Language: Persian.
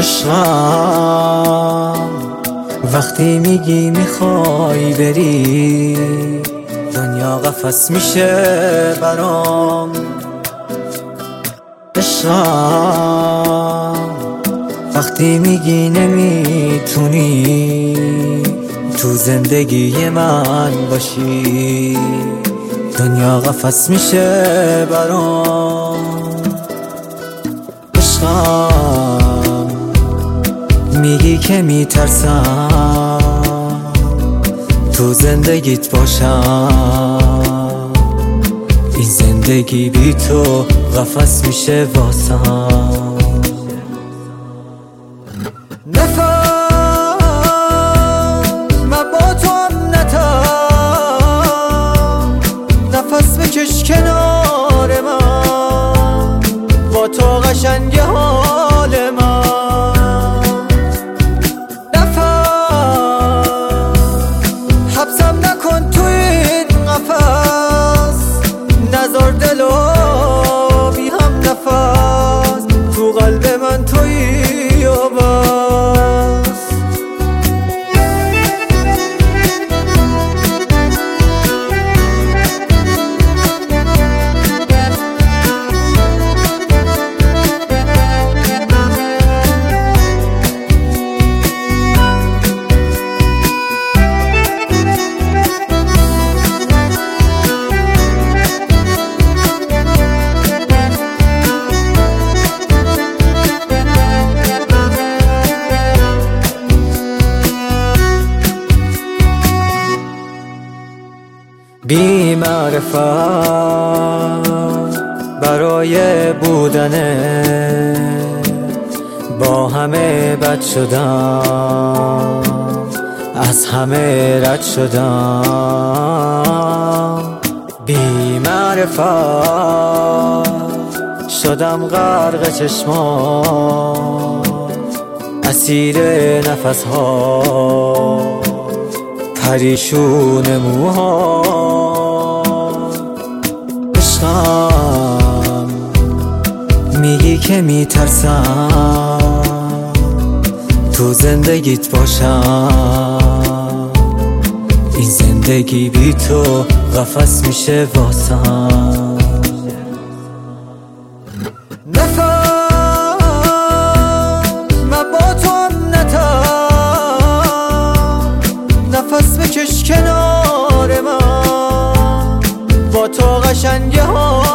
عشقم وقتی میگی میخوای بری دنیا قفس میشه برام. عشقم وقتی میگی نمیتونی تو زندگی من باشی دنیا قفس میشه برام. عشقم میگی که میترسم تو زندگیت باشم، این زندگی بی تو قفس میشه واسم. نفس من با تو هم نتم، نفس بکش کنار من، با تو قشنگ حال من. حبسم نکن تو این قفس، نذار دلو بی هم نفس، تو قلب من تویی و بس. بی معرفت برای بودنه با همه بد شدم، از همه رد شدم. بی معرفت شدم غرق چشمات، اسیر نفس ها، پریشون موها. عشقم میگی که میترسم تو زندگیت باشم، این زندگی بی تو قفس میشه واسم. نفس من با تو هم نتم، نفس بکش کنار من، با تو قشنگ حال